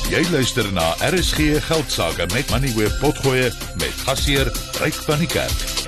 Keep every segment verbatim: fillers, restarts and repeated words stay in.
Jy luister na R S G Geldsaake met Money Web Potgoe met gasheer Ryk van die Kerk.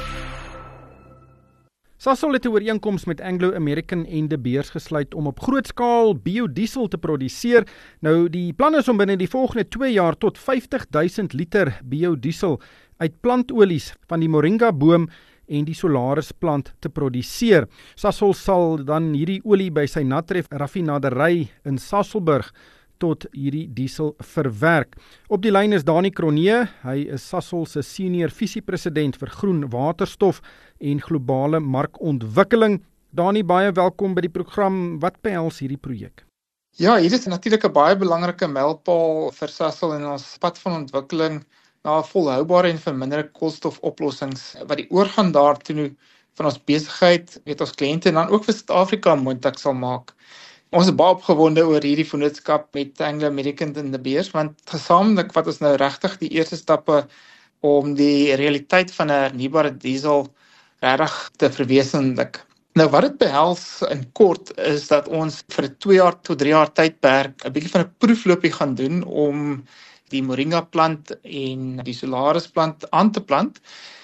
Sasol het 'n ooreenkoms met Anglo American en De Beers gesluit om op groot skaal biodiesel te produseer. Nou, die plan is om binne die volgende twee jaar tot vyftig duisend liter biodiesel uit plantolies van die moringa boom en die Solaris plant te produseer. Sasol sal dan hierdie olie by sy Natref raffinaderry in Sasolburg tot hierdie diesel verwerk. Op die lyn is Dani Cronje, hy is Sasol se senior visiepresident vir groen waterstof en globale markontwikkeling. Dani, baie welkom by die program. Wat behels hierdie projek? Ja, hier is natuurlik 'n baie belangrike mylpaal vir Sasol in ons pad van ontwikkeling na volhoubare en verminderde koolstofoplossings wat die oorgang daartoe van ons besigheid, weet ons kliënte en dan ook vir Suid-Afrika moontlik sal maak. Ons is baie opgewonde oor hierdie vennootskap met Anglo American en De Beers, want gesamentlik wat ons nou regtig die eerste stappe om die realiteit van 'n hernubare diesel regtig te verwesenlik. Nou wat dit behels in kort is dat ons vir 'n twee jaar tot drie jaar tydperk 'n bietjie van 'n proefloopie gaan doen om die moringa plant en die Solaris plant aan te plant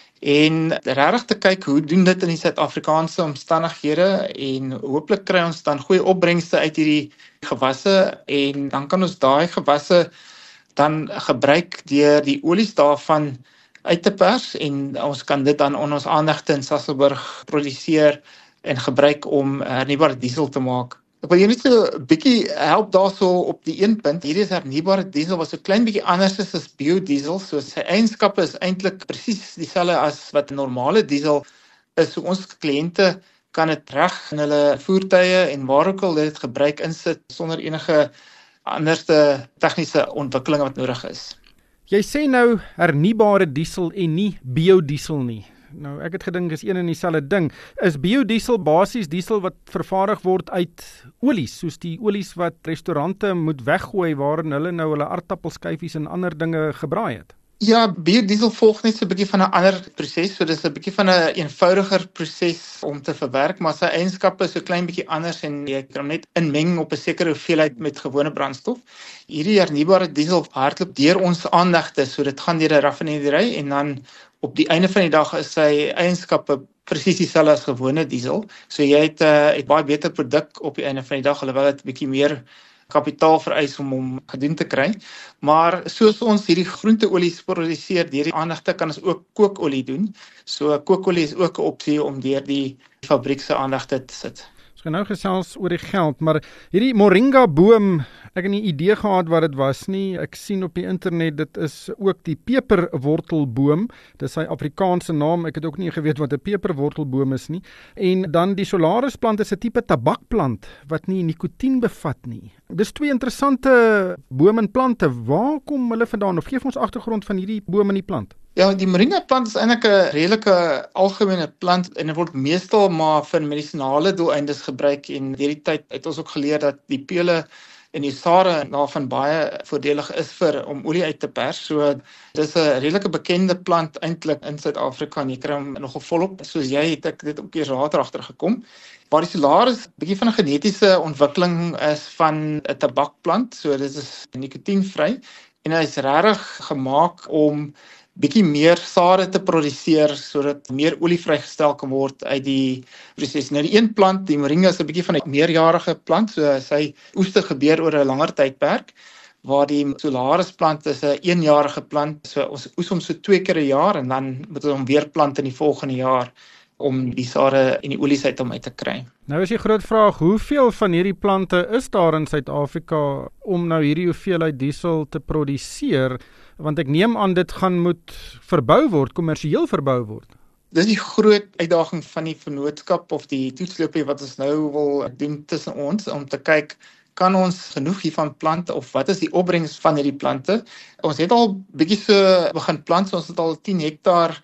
en regtig te kyk hoe doen dit in die Suid-Afrikaanse omstandighede en hooplik kry ons dan goeie opbrengste uit hierdie gewasse en dan kan ons daai gewasse dan gebruik deur die olies daarvan uit te pers en ons kan dit dan in ons aandagte in Sasolburg produseer en gebruik om hernubare diesel te maak. Ek wil jou net so 'n bietjie help daarso op die een punt. Hierdie is hernubare diesel wat so klein bietjie anders is as biodiesel, so sy eienskappe is eintlik presies dieselfde as wat 'n normale diesel is. So ons kliënte kan dit reg in hulle voertuie en waar ook al dit gebruik insit sonder enige anderste tegniese ontwikkeling wat nodig is. Jy sê nou hernubare diesel en nie biodiesel nie. Nou, ek het gedink is een en dieselfde ding. Is biodiesel basies diesel wat vervaardig word uit olies, soos die olies wat restaurante moet weggooi waarin hulle nou hulle aardappelskyfies en ander dinge gebraai het? Ja, biodiesel volg net so 'n bietjie van 'n ander proses, so dis 'n bietjie van 'n eenvoudiger proses om te verwerk, maar sy eienskappe is so klein bietjie anders en jy kan hom net inmeng op 'n sekere hoeveelheid met gewone brandstof. Hierdie hernubare diesel hardloop deur ons aandagte, so dit gaan deur 'n raffinaderry en dan op die einde van die dag is sy eienskappe presies dieselfde as gewone diesel. So jy het 'n uh, baie beter produk op die einde van die dag, alhoewel dit 'n bietjie meer kapitaal vereis om hom gedoen te kry. Maar soos ons hierdie groenteolie produseer deur die aandagte, kan ons ook kookolie doen. So kookolie is ook 'n opsie om deur die fabriek se aandagte te sit. Ons gaan nou gesels oor die geld, maar hierdie moringa boom, ek het nie idee gehad wat dit was nie. Ek sien op die internet, dit is ook die peperwortelboom. Dis sy Afrikaanse naam. Ek het ook nie geweet wat 'n peperwortelboom is nie. En dan die Solaris plant is 'n tipe tabakplant wat nie nikotien bevat nie. Dis twee interessante bome en plante. Waar kom hulle vandaan? Of gee ons agtergrond van hierdie boom en die plant? Ja, die moringa plant is eintlik 'n redelike algemene plant en dit word meestal maar vir medisinale doeleindes gebruik en deur die tyd het ons ook geleer dat die pele en die sare daarvan baie voordelig is vir om olie uit te pers. So dis 'n redelike bekende plant eintlik in Suid-Afrika en jy kry hom nogal volop. Soos jy het ek dit ook eers later agter gekom. Maar die Solaris 'n bietjie van 'n genetiese ontwikkeling is van 'n tabakplant. So dit is nikotienvry en hy is regtig gemaak om bietjie meer sade te produseer sodat meer olie vrygestel kan word uit die proses. Nou die een plant, die moringa is 'n bietjie van 'n meerjarige plant, so sy oeste gebeur oor 'n langer tydperk, waar die Solaris plant is 'n eenjarige plant, so ons oes hom so twee keer 'n jaar en dan moet ons hom weer plant in die volgende jaar om die sade en die olies uit hom uit te kry. Nou is die groot vraag, hoeveel van hierdie plante is daar in Suid-Afrika om nou hierdie hoeveelheid diesel te produseer? Want ek neem aan dit gaan moet verbou word, kommersieel verbou word. Dis die groot uitdaging van die vennootskap of die toetsloopie wat ons nou wil doen tussen ons, om te kyk, kan ons genoeg hiervan plant of wat is die opbrengs van hierdie plante? Ons het al bietjie so begin plant, so ons het al tien hektaar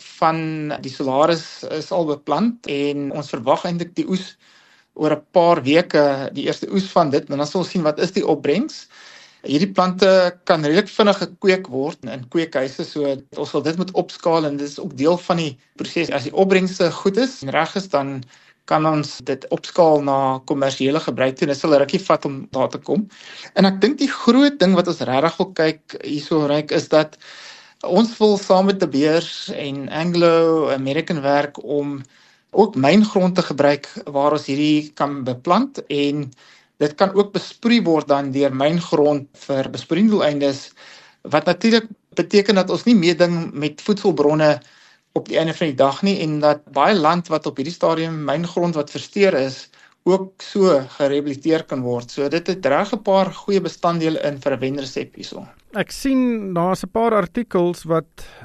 van die Solaris is al beplant en ons verwag eintlik die oes oor 'n paar weke, die eerste oes van dit, en dan sal ons sien wat is die opbrengs. Hierdie plante kan redelik vinnig gekweek word in kweekhuise, so ons sal dit moet opskaal en dit is ook deel van die proses. As die opbrengste goed is en reg is, dan kan ons dit opskaal na kommersiële gebruik toe. Dit sal 'n rukkie vat om daar te kom. En ek dink die groot ding wat ons regtig wil kyk hierso Ryk is dat ons wil saam met De Beers en Anglo American werk om ook myngrond te gebruik waar ons hierdie kan beplant en dit kan ook besproei word dan deur myngrond vir besproeiingsdoeleindes, wat natuurlik beteken dat ons nie meeding met voedselbronne op die einde van die dag nie en dat baie land wat op hierdie stadium myngrond wat versteur is, ook so gerehabiliteer kan word. So dit het reg 'n paar goeie bestanddele in vir 'n wenresep hierso. Ek sien daar's 'n paar artikels wat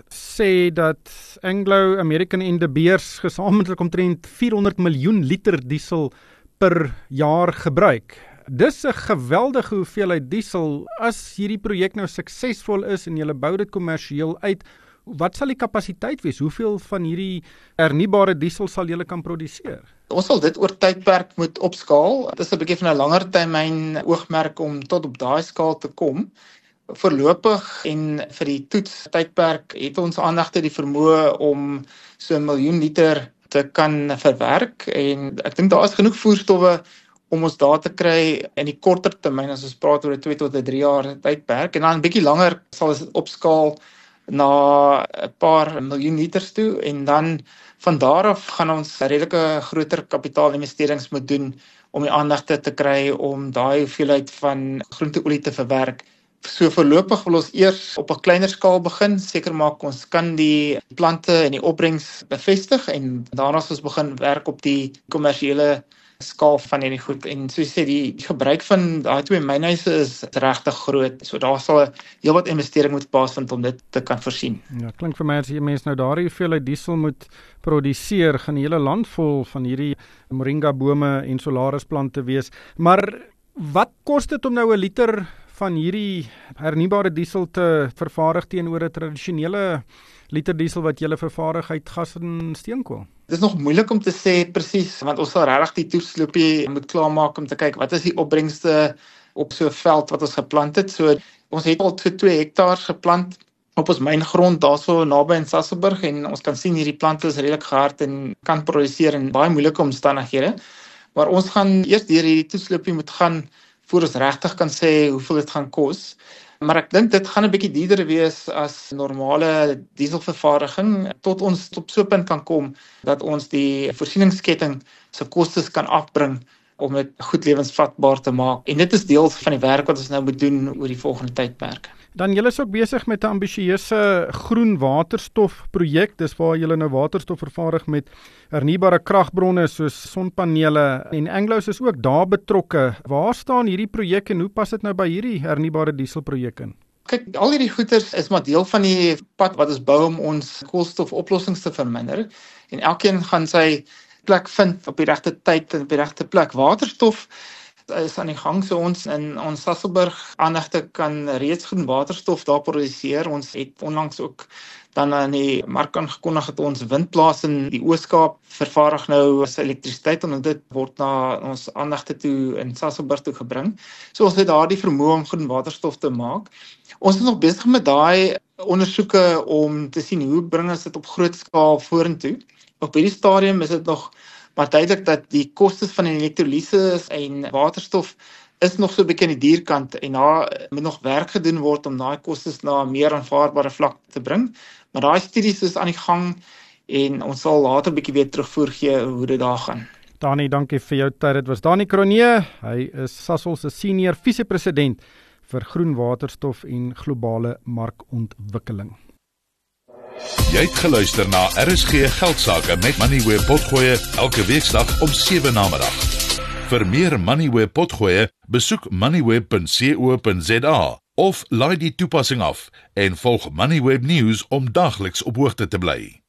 sê dat Anglo American en De Beers gesamentlik omtrent vierhonderd miljoen liter diesel per jaar gebruik. Dis 'n geweldige hoeveelheid diesel. As hierdie projek nou suksesvol is en julle bou dit kommersieel uit, wat sal die kapasiteit wees? Hoeveel van hierdie hernubare diesel sal julle kan produseer? Ons sal dit oor tydperk moet opskaal. Dit is 'n bietjie van 'n langer termyn oogmerk om tot op daai skaal te kom. Voorlopig en vir die toets tydperk het ons aandagte die vermoë om so 'n miljoen liter te kan verwerk en ek dink daar is genoeg voerstowwe om ons daar te kry in die korter termyn as ons praat oor 'n twee tot drie jaar tydperk en dan 'n bietjie langer sal ons opskaal na 'n paar miljoen liters toe en dan van daar af gaan ons redelike groter kapitaalinvesterings moet doen om die aandagte te kry om daai hoeveelheid van groenteolie te verwerk. So voorlopig wil ons eers op 'n kleiner skaal begin, seker maak ons kan die plante en die opbrengs bevestig en daarna as ons begin werk op die kommersiële skaal van hierdie goed. En soos jy sê, die gebruik van daai twee mynhuise is regtig groot. So daar sal 'n heelwat investering moet plaasvind om dit te kan voorsien. Ja, klink vir my as jy mense nou daardie hoeveelheid diesel moet produseer, gaan die hele land vol van hierdie moringa bome en solarisplante wees. Maar wat kos dit om nou 'n liter van hierdie hernubare diesel te vervaardig teenoor 'n tradisionele liter diesel wat jy vervaardig uit gas en steenkool? Dit is nog moeilik om te sê presies, want ons sal regtig die toetsloopie moet klaarmaak om te kyk wat is die opbrengste op so 'n veld wat ons geplant het. So ons het al so twee hektaar geplant op ons myngrond daarso naby in Sasolburg en ons kan sien hierdie plante is redelik gehard en kan produseer in baie moeilike omstandighede. Maar ons gaan eers deur hierdie toetsloopie moet gaan voor ons regtig kan sê hoeveel dit gaan kos. Maar ek dink dit gaan 'n bietjie duurder wees as normale dieselvervaardiging tot ons op so 'n punt kan kom dat ons die voorsieningsketting se kostes kan afbring om dit goed lewensvatbaar te maak. En dit is deel van die werk wat ons nou moet doen oor die volgende tydperk. Dan julle is ook besig met 'n ambisieuse groen waterstof projek. Dis waar julle nou waterstof vervaardig met hernubare kragbronne soos sonpanele en Anglos is ook daar betrokke. Waar staan hierdie projek en hoe pas dit nou by hierdie hernubare dieselprojek in? Kyk, al hierdie goeders is maar deel van die pad wat ons bou om ons koolstofoplossings te verminder en elkeen gaan sy plek vind op die regte tyd en op die regte plek. Waterstof is aan die gang, so ons in ons Sasolburg aandagte kan reeds groen waterstof daar produseer. Ons het onlangs ook dan aan die mark aangekondig dat ons windplaas in die Oos-Kaap vervaardig nou as elektrisiteit en dit word na ons aandagte toe in Sasolburg toe gebring. So ons het daardie vermoë om groen waterstof te maak. Ons is nog besig met daai ondersoeke om te sien hoe bring ons dit op groot skaal vorentoe. Op hierdie stadium is dit nog maar duidelik dat die kostes van die elektrolise en waterstof is nog so 'n bietjie aan die duurkant en daar moet nog werk gedoen word om daai kostes na 'n meer aanvaarbare vlak te bring. Maar daai studies is aan die gang en ons sal later 'n bietjie weer terugvoer gee hoe dit daar gaan. Dani, dankie vir jou tyd. Dit was Dani Cronje. Hy is Sasol se senior vise-president vir groen waterstof en globale markontwikkeling. Jy het geluister na R S G Geldsaake met Moneyweb Potgoe elke weeksdag om sewe namiddag. Vir meer Moneyweb Potgoe, besoek moneyweb punt co punt za of laai die toepassing af en volg Moneyweb News om dagliks op hoogte te bly.